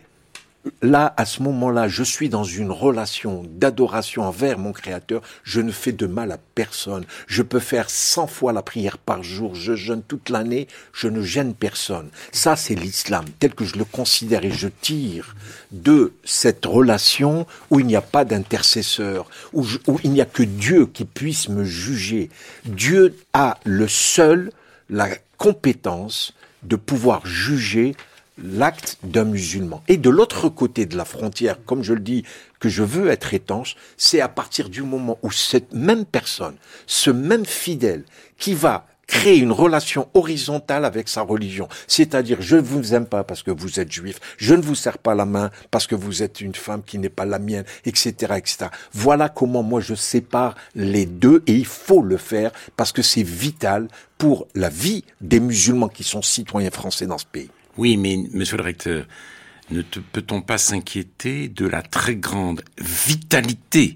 [SPEAKER 2] là, à ce moment-là, je suis dans une relation d'adoration envers mon créateur. Je ne fais de mal à personne. Je peux faire cent fois la prière par jour. Je jeûne toute l'année. Je ne gêne personne. Ça, c'est l'islam, tel que je le considère. Et je tire de cette relation où il n'y a pas d'intercesseur, où, je, où il n'y a que Dieu qui puisse me juger. Dieu a le seul, la compétence de pouvoir juger l'acte d'un musulman. Et de l'autre côté de la frontière, comme je le dis, que je veux être étanche, c'est à partir du moment où cette même personne, ce même fidèle, qui va créer une relation horizontale avec sa religion, c'est-à-dire je ne vous aime pas parce que vous êtes juif, je ne vous serre pas la main parce que vous êtes une femme qui n'est pas la mienne, et cetera, et cetera. Voilà comment moi je sépare les deux, et il faut le faire parce que c'est vital pour la vie des musulmans qui sont citoyens français dans ce pays.
[SPEAKER 1] Oui, mais monsieur le recteur, ne te, peut-on pas s'inquiéter de la très grande vitalité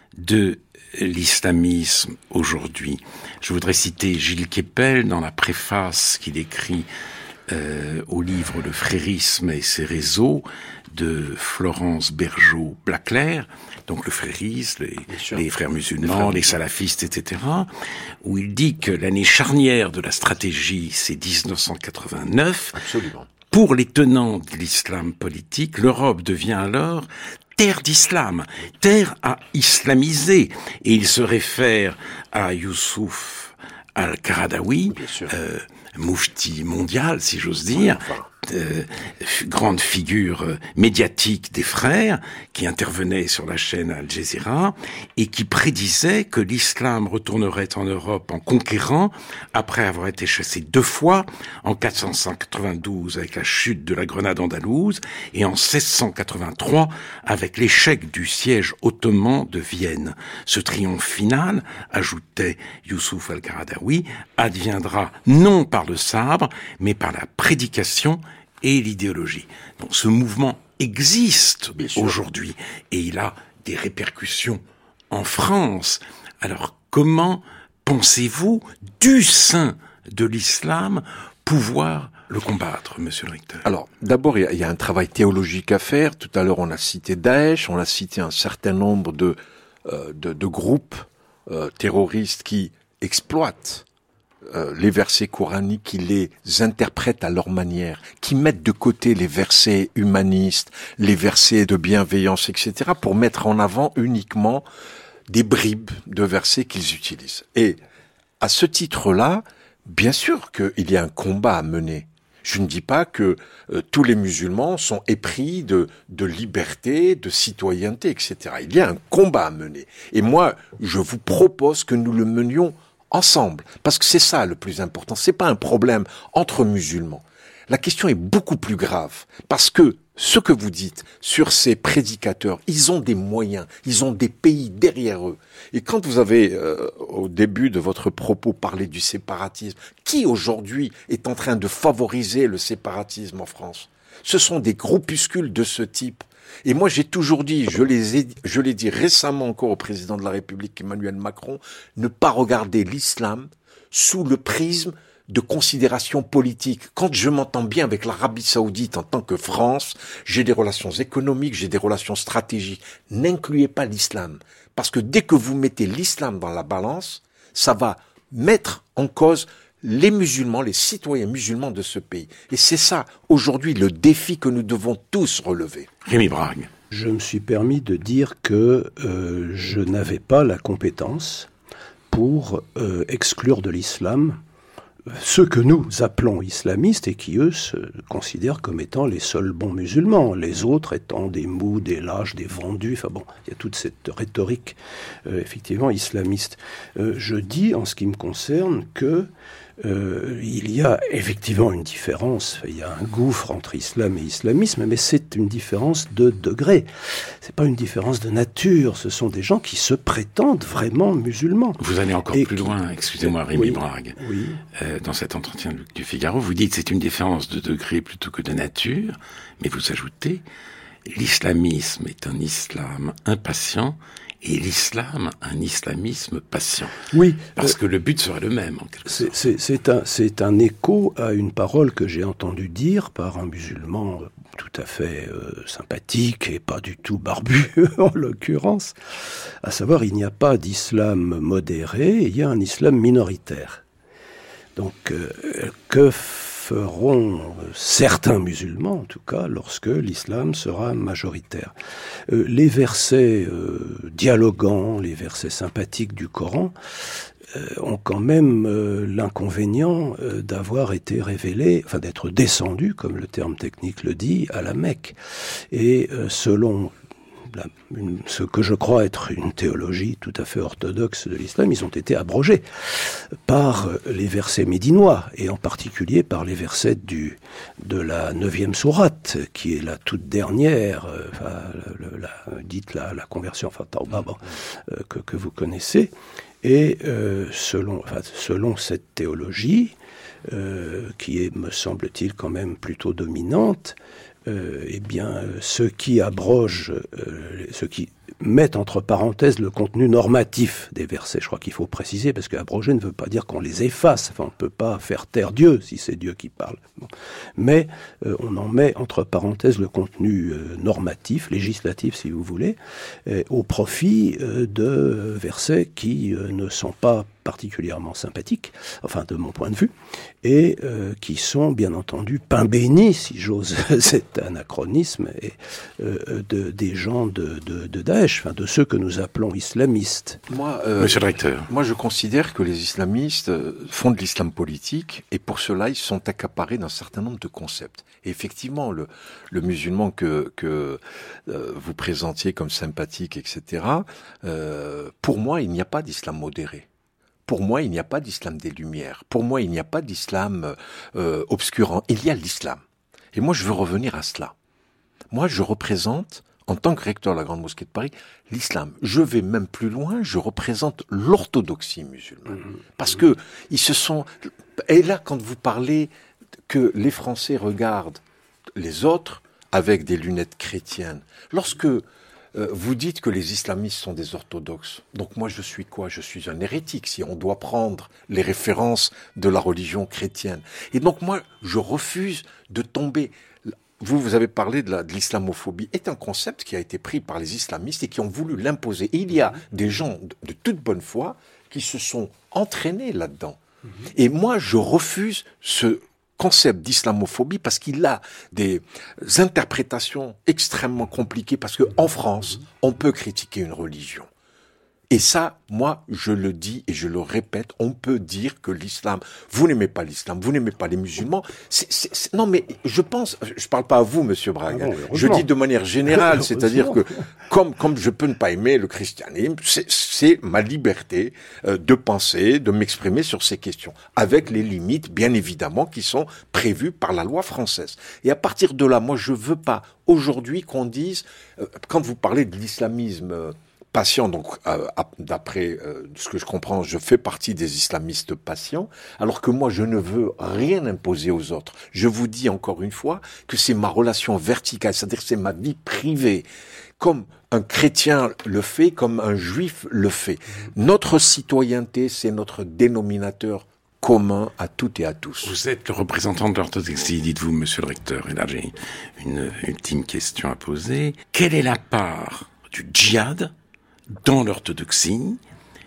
[SPEAKER 1] de l'islamisme aujourd'hui? Je voudrais citer Gilles Kepel dans la préface qu'il écrit euh, au livre Le frérisme et ses réseaux de Florence Bergeau-Blaclair, donc le frérisme, les, les frères musulmans, les, les salafistes, et cetera, où il dit que l'année charnière de la stratégie, c'est dix-neuf cent quatre-vingt-neuf.
[SPEAKER 2] Absolument.
[SPEAKER 1] Pour les tenants de l'islam politique, l'Europe devient alors terre d'islam, terre à islamiser. Et il se réfère à Youssouf al-Qaradawi, euh, moufti mondial, si j'ose dire, Euh, grande figure euh, médiatique des frères, qui intervenait sur la chaîne Al Jazeera et qui prédisait que l'islam retournerait en Europe en conquérant, après avoir été chassé deux fois, en quatre cent quatre-vingt-douze avec la chute de la Grenade andalouse et en seize cent quatre-vingt-trois avec l'échec du siège ottoman de Vienne. Ce triomphe final, ajoutait Youssouf al-Qaradawi, adviendra non par le sabre, mais par la prédication et l'idéologie. Donc ce mouvement existe aujourd'hui et il a des répercussions en France. Alors comment pensez-vous, du sein de l'islam, pouvoir le combattre, monsieur le recteur?
[SPEAKER 2] Alors, d'abord, il y, y a un travail théologique à faire. Tout à l'heure, on a cité Daesh, on a cité un certain nombre de, euh, de, de groupes euh, terroristes qui exploitent Euh, les versets coraniques, qui les interprètent à leur manière, qui mettent de côté les versets humanistes, les versets de bienveillance, et cetera, pour mettre en avant uniquement des bribes de versets qu'ils utilisent. Et à ce titre-là, bien sûr qu'il y a un combat à mener. Je ne dis pas que euh, tous les musulmans sont épris de, de liberté, de citoyenneté, et cetera. Il y a un combat à mener. Et moi, je vous propose que nous le menions ensemble, parce que c'est ça le plus important. C'est pas un problème entre musulmans. La question est beaucoup plus grave, parce que ce que vous dites sur ces prédicateurs, ils ont des moyens, ils ont des pays derrière eux. Et quand vous avez, euh, au début de votre propos, parlé du séparatisme, qui aujourd'hui est en train de favoriser le séparatisme en France? Ce sont des groupuscules de ce type. Et moi, j'ai toujours dit, je les ai, je l'ai dit récemment encore au président de la République, Emmanuel Macron, ne pas regarder l'islam sous le prisme de considérations politiques. Quand je m'entends bien avec l'Arabie Saoudite en tant que France, j'ai des relations économiques, j'ai des relations stratégiques. N'incluez pas l'islam. Parce que dès que vous mettez l'islam dans la balance, ça va mettre en cause les musulmans, les citoyens musulmans de ce pays. Et c'est ça, aujourd'hui, le défi que nous devons tous relever.
[SPEAKER 1] Rémi Brague.
[SPEAKER 3] Je me suis permis de dire que euh, je n'avais pas la compétence pour euh, exclure de l'islam ceux que nous appelons islamistes et qui, eux, se considèrent comme étant les seuls bons musulmans, les autres étant des mous, des lâches, des vendus. Enfin bon, il y a toute cette rhétorique, euh, effectivement, islamiste. Euh, je dis, en ce qui me concerne, que euh, il y a effectivement une différence, il y a un gouffre entre islam et islamisme, mais c'est une différence de degré. C'est pas une différence de nature, ce sont des gens qui se prétendent vraiment musulmans.
[SPEAKER 1] Vous allez encore et plus qui... loin, excusez-moi Rémi
[SPEAKER 3] oui,
[SPEAKER 1] Brague.
[SPEAKER 3] Oui.
[SPEAKER 1] Euh, dans cet entretien du Figaro, vous dites que c'est une différence de degré plutôt que de nature, mais vous ajoutez, l'islamisme est un islam impatient, et l'islam, un islamisme patient.
[SPEAKER 3] Oui.
[SPEAKER 1] Parce
[SPEAKER 3] euh,
[SPEAKER 1] que le but serait le même, en quelque
[SPEAKER 3] c'est,
[SPEAKER 1] sorte.
[SPEAKER 3] C'est, c'est, un, c'est un écho à une parole que j'ai entendue dire par un musulman tout à fait euh, sympathique et pas du tout barbu, en l'occurrence. À savoir, il n'y a pas d'islam modéré, il y a un islam minoritaire. Donc, euh, que feront certains musulmans, en tout cas, lorsque l'islam sera majoritaire. Euh, les versets euh, dialoguants, les versets sympathiques du Coran euh, ont quand même euh, l'inconvénient euh, d'avoir été révélés, enfin d'être descendus, comme le terme technique le dit, à la Mecque. Et euh, selon La, une, ce que je crois être une théologie tout à fait orthodoxe de l'islam, ils ont été abrogés par les versets médinois, et en particulier par les versets du, de la neuvième sourate, qui est la toute dernière, euh, enfin, la, la, dites la, la conversion, enfin, Tawbah, bon, euh, que, que vous connaissez. Et euh, selon, enfin, selon cette théologie, euh, qui est, me semble-t-il, quand même plutôt dominante, Euh, eh bien, euh, ceux qui abrogent, euh, ceux qui mettent entre parenthèses le contenu normatif des versets, je crois qu'il faut préciser, parce qu'abroger ne veut pas dire qu'on les efface, enfin, on ne peut pas faire taire Dieu si c'est Dieu qui parle. Bon. Mais euh, on en met entre parenthèses le contenu euh, normatif, législatif si vous voulez, euh, au profit euh, de versets qui euh, ne sont pas particulièrement sympathiques, enfin de mon point de vue, et euh, qui sont bien entendu pain béni, si j'ose cet anachronisme, et, euh, de, des gens de, de, de Daesh, enfin de ceux que nous appelons islamistes.
[SPEAKER 2] Moi, euh,
[SPEAKER 1] Monsieur le recteur.
[SPEAKER 2] Moi, je considère que les islamistes font de l'islam politique, et pour cela, ils sont accaparés d'un certain nombre de concepts. Et effectivement, le, le musulman que, que euh, vous présentiez comme sympathique, et cetera, euh, pour moi, il n'y a pas d'islam modéré. Pour moi, il n'y a pas d'islam des Lumières. Pour moi, il n'y a pas d'islam euh, obscurant. Il y a l'islam. Et moi, je veux revenir à cela. Moi, je représente, en tant que recteur de la Grande Mosquée de Paris, l'islam. Je vais même plus loin, je représente l'orthodoxie musulmane. Mmh. Parce que ils se sont... Et là, quand vous parlez que les Français regardent les autres avec des lunettes chrétiennes, lorsque... Euh, vous dites que les islamistes sont des orthodoxes. Donc moi, je suis quoi? Je suis un hérétique, si on doit prendre les références de la religion chrétienne. Et donc moi, je refuse de tomber... Vous, vous avez parlé de, la, de l'islamophobie. C'est un concept qui a été pris par les islamistes et qui ont voulu l'imposer. Et il y a des gens de, de toute bonne foi qui se sont entraînés là-dedans. Mmh. Et moi, je refuse ce... concept d'islamophobie parce qu'il a des interprétations extrêmement compliquées parce que en France, on peut critiquer une religion. Et ça, moi, je le dis et je le répète, on peut dire que l'islam, vous n'aimez pas l'islam, vous n'aimez pas les musulmans. C'est, c'est, c'est, non, mais je pense, je parle pas à vous, Monsieur Brague. Ah non, je dis de manière générale, c'est-à-dire que comme comme je peux ne pas aimer le christianisme, c'est, c'est ma liberté euh, de penser, de m'exprimer sur ces questions, avec les limites, bien évidemment, qui sont prévues par la loi française. Et à partir de là, moi, je veux pas aujourd'hui qu'on dise, euh, quand vous parlez de l'islamisme. Euh, Patient, donc euh, d'après euh, ce que je comprends, je fais partie des islamistes patients, alors que moi je ne veux rien imposer aux autres. Je vous dis encore une fois que c'est ma relation verticale, c'est-à-dire que c'est ma vie privée, comme un chrétien le fait, comme un juif le fait. Notre citoyenneté, c'est notre dénominateur commun à toutes et à tous.
[SPEAKER 1] Vous êtes le représentant de l'orthodoxie, dites-vous, monsieur le recteur, et là j'ai une ultime question à poser. Quelle est la part du djihad dans l'orthodoxie,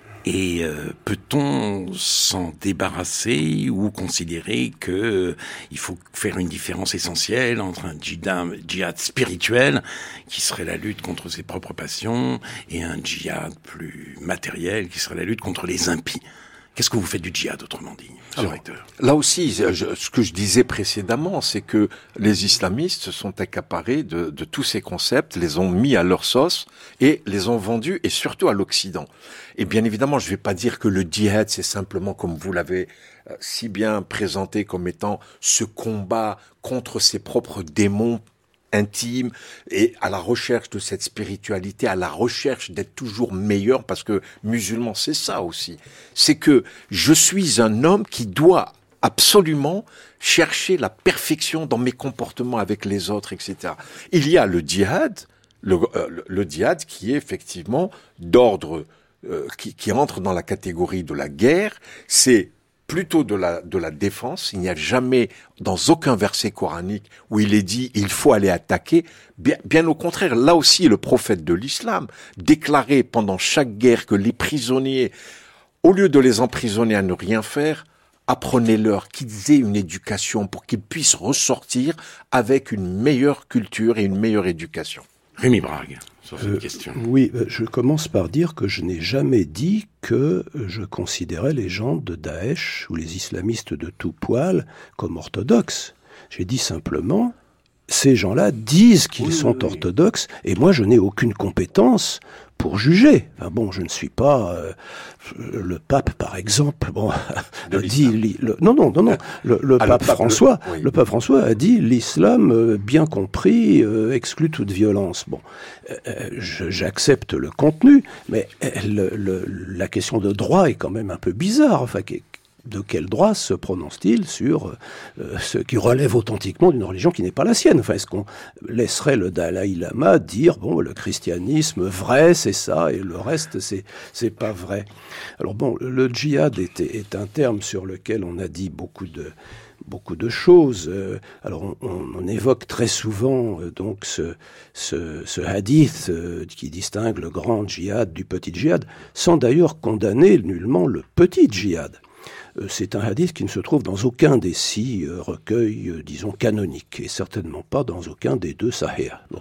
[SPEAKER 1] et euh, peut-on s'en débarrasser ou considérer que euh, il faut faire une différence essentielle entre un djihad, djihad spirituel, qui serait la lutte contre ses propres passions, et un djihad plus matériel, qui serait la lutte contre les impies? Qu'est-ce que vous faites du djihad, autrement dit, monsieur le recteur ?
[SPEAKER 2] Là aussi, je, ce que je disais précédemment, c'est que les islamistes se sont accaparés de, de tous ces concepts, les ont mis à leur sauce et les ont vendus, et surtout à l'Occident. Et bien évidemment, je ne vais pas dire que le djihad, c'est simplement, comme vous l'avez euh, si bien présenté, comme étant ce combat contre ses propres démons intime et à la recherche de cette spiritualité, à la recherche d'être toujours meilleur, parce que musulman, c'est ça aussi. C'est que je suis un homme qui doit absolument chercher la perfection dans mes comportements avec les autres, et cetera. Il y a le djihad, le, euh, le djihad qui est effectivement d'ordre, euh, qui, qui entre dans la catégorie de la guerre, c'est plutôt de la, de la défense. Il n'y a jamais, dans aucun verset coranique, où il est dit, il faut aller attaquer. Bien, bien au contraire, là aussi, le prophète de l'islam déclarait pendant chaque guerre que les prisonniers, au lieu de les emprisonner à ne rien faire, apprenez-leur qu'ils aient une éducation pour qu'ils puissent ressortir avec une meilleure culture et une meilleure éducation.
[SPEAKER 1] Rémi Brague, sur cette
[SPEAKER 3] euh,
[SPEAKER 1] question.
[SPEAKER 3] Oui, je commence par dire que je n'ai jamais dit que je considérais les gens de Daesh ou les islamistes de tout poil comme orthodoxes. J'ai dit simplement, ces gens-là disent qu'ils oui, sont oui, orthodoxes, et moi je n'ai aucune compétence pour juger. Enfin bon, je ne suis pas euh, le pape, par exemple. Bon, a dit li, le, non, non, non, non. Le, le ah, pape le François, le, oui. le pape François a dit l'islam, euh, bien compris, euh, exclut toute violence. Bon, euh, je, j'accepte le contenu, mais euh, le, le, la question de droit est quand même un peu bizarre. Enfin, de quel droit se prononce-t-il sur euh, ce qui relève authentiquement d'une religion qui n'est pas la sienne ? Enfin, est-ce qu'on laisserait le Dalai Lama dire, bon, le christianisme vrai, c'est ça, et le reste, c'est, c'est pas vrai. Alors bon, le djihad est, est un terme sur lequel on a dit beaucoup de, beaucoup de choses. Euh, alors on, on, on évoque très souvent euh, donc ce, ce, ce hadith euh, qui distingue le grand djihad du petit djihad, sans d'ailleurs condamner nullement le petit djihad. C'est un hadith qui ne se trouve dans aucun des six euh, recueils, euh, disons, canoniques, et certainement pas dans aucun des deux sahih. Bon.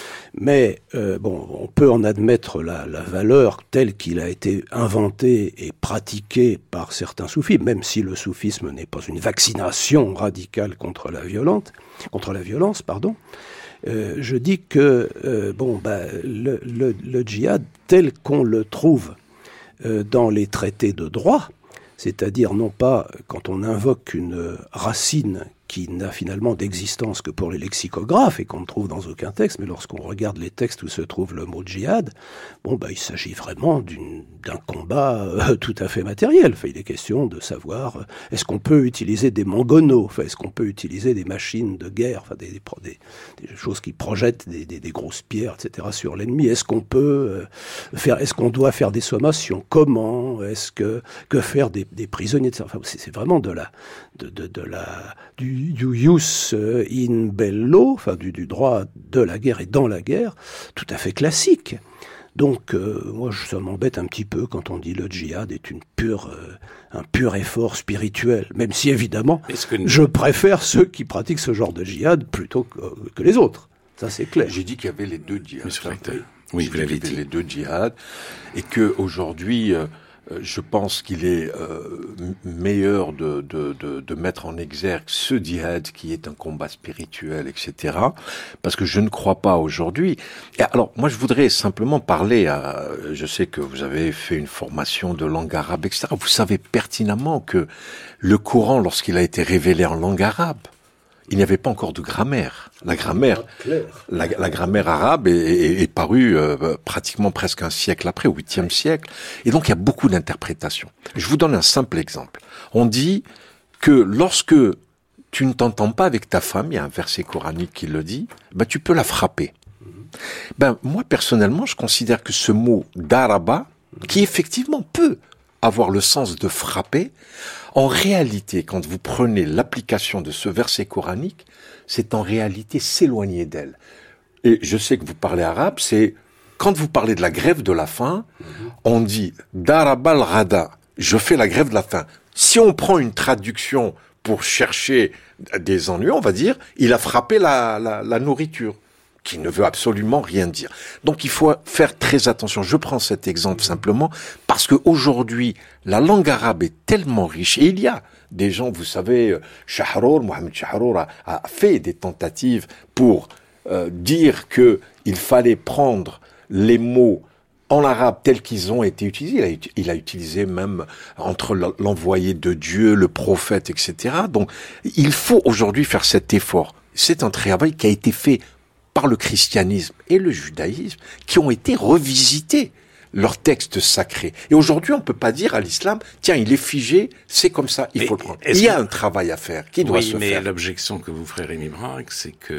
[SPEAKER 3] Mais euh, bon, on peut en admettre la, la valeur telle qu'il a été inventé et pratiqué par certains soufis, même si le soufisme n'est pas une vaccination radicale contre la violente, contre la violence, pardon. Euh, je dis que euh, bon, bah, le, le, le djihad tel qu'on le trouve euh, dans les traités de droit, c'est-à-dire non pas quand on invoque une racine qui n'a finalement d'existence que pour les lexicographes et qu'on ne trouve dans aucun texte, mais lorsqu'on regarde les textes où se trouve le mot djihad, bon, bah, il s'agit vraiment d'une, d'un combat euh, tout à fait matériel. Enfin, il est question de savoir, euh, est-ce qu'on peut utiliser des mangonos, enfin, est-ce qu'on peut utiliser des machines de guerre, enfin, des, des, des, des choses qui projettent des, des, des grosses pierres, et cetera, sur l'ennemi. Est-ce qu'on peut euh, faire, est-ce qu'on doit faire des sommations? Comment? Est-ce que, que faire des, des prisonniers, et cetera. Enfin, c'est, c'est vraiment de la, de, de, de la, du, du ius in bello, enfin du, du droit de la guerre et dans la guerre, tout à fait classique. Donc, euh, moi, ça m'embête un petit peu quand on dit le djihad est une pure, euh, un pur effort spirituel, même si, évidemment, que... je préfère ceux qui pratiquent ce genre de djihad plutôt que, que les autres. Ça, c'est clair.
[SPEAKER 2] J'ai dit qu'il y avait les deux djihads.
[SPEAKER 1] Oui, vous l'avez dit.
[SPEAKER 2] Les deux djihads, et qu'aujourd'hui... Euh, je pense qu'il est euh, meilleur de, de, de, de mettre en exergue ce djihad qui est un combat spirituel, et cetera. Parce que je ne crois pas aujourd'hui. Et alors, moi, je voudrais simplement parler à... Je sais que vous avez fait une formation de langue arabe, et cetera. Vous savez pertinemment que le Coran, lorsqu'il a été révélé en langue arabe, il n'y avait pas encore de grammaire. La grammaire, la, la grammaire arabe est, est, est parue euh, pratiquement presque un siècle après, au huitième siècle. Et donc, il y a beaucoup d'interprétations. Je vous donne un simple exemple. On dit que lorsque tu ne t'entends pas avec ta femme, il y a un verset coranique qui le dit, ben, tu peux la frapper. Ben, moi, personnellement, je considère que ce mot daraba, qui effectivement peut avoir le sens de frapper, en réalité, quand vous prenez l'application de ce verset coranique, c'est en réalité s'éloigner d'elle. Et je sais que vous parlez arabe, c'est quand vous parlez de la grève de la faim, mmh. on dit darabal rada, je fais la grève de la faim. Si on prend une traduction pour chercher des ennuis, on va dire il a frappé la, la, la nourriture. qui ne veut absolument rien dire. Donc il faut faire très attention. Je prends cet exemple simplement parce qu'aujourd'hui, la langue arabe est tellement riche, et il y a des gens, vous savez, Shahrour, Mohamed Shahrour a, a fait des tentatives pour euh, dire que il fallait prendre les mots en arabe tels qu'ils ont été utilisés. Il a, il a utilisé même entre l'envoyé de Dieu, le prophète, et cetera. Donc il faut aujourd'hui faire cet effort. C'est un travail qui a été fait par le christianisme et le judaïsme, qui ont été revisités, leurs textes sacrés. Et aujourd'hui, on ne peut pas dire à l'islam, tiens, il est figé, c'est comme ça, il mais faut le prendre. Il y a que... un travail à faire, qui doit
[SPEAKER 1] oui,
[SPEAKER 2] se
[SPEAKER 1] mais
[SPEAKER 2] faire.
[SPEAKER 1] Mais l'objection que vous ferez, Rémi Brague, c'est que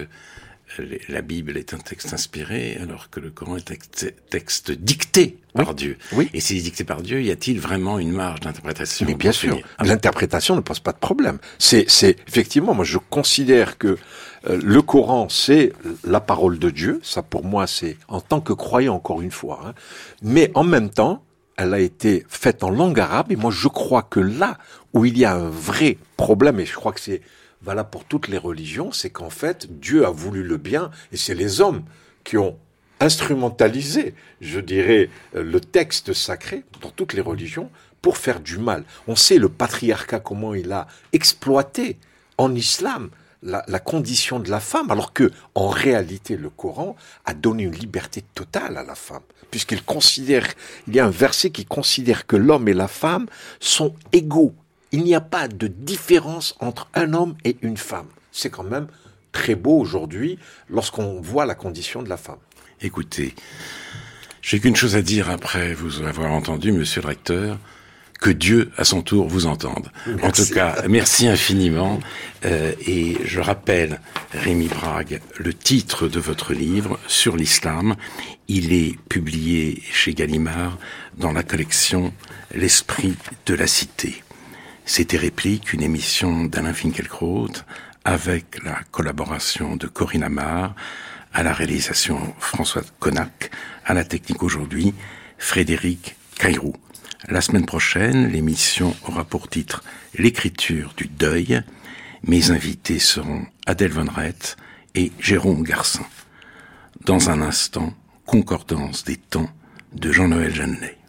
[SPEAKER 1] la Bible est un texte inspiré, alors que le Coran est un texte dicté
[SPEAKER 2] oui.
[SPEAKER 1] par Dieu.
[SPEAKER 2] Oui.
[SPEAKER 1] Et s'il est dicté par Dieu, y a-t-il vraiment une marge d'interprétation?
[SPEAKER 2] Mais bien sûr, ah, l'interprétation ne pose pas de problème. C'est, c'est effectivement, moi je considère que euh, le Coran, c'est la parole de Dieu. Ça, pour moi, c'est en tant que croyant, encore une fois. Hein. Mais en même temps, elle a été faite en langue arabe. Et moi, je crois que là où il y a un vrai problème, et je crois que c'est valable pour toutes les religions, c'est qu'en fait, Dieu a voulu le bien, et c'est les hommes qui ont instrumentalisé, je dirais, le texte sacré dans toutes les religions pour faire du mal. On sait le patriarcat, comment il a exploité en islam la, la condition de la femme, alors que, en réalité, le Coran a donné une liberté totale à la femme, puisqu'il considère, il y a un verset qui considère que l'homme et la femme sont égaux. Il n'y a pas de différence entre un homme et une femme. C'est quand même très beau aujourd'hui lorsqu'on voit la condition de la femme.
[SPEAKER 1] Écoutez, j'ai qu'une chose à dire après vous avoir entendu, monsieur le recteur, que Dieu, à son tour, vous entende. Merci. En tout cas, merci infiniment. Euh, et je rappelle, Rémi Brague, le titre de votre livre sur l'islam. Il est publié chez Gallimard dans la collection L'Esprit de la Cité. C'était Réplique, une émission d'Alain Finkielkraut avec la collaboration de Corinne Amar, à la réalisation François Connac, à la technique aujourd'hui Frédéric Caïrou. La semaine prochaine, l'émission aura pour titre L'écriture du deuil. Mes invités seront Adèle Von Rett et Jérôme Garcin. Dans un instant, Concordance des temps de Jean-Noël Jeannelet.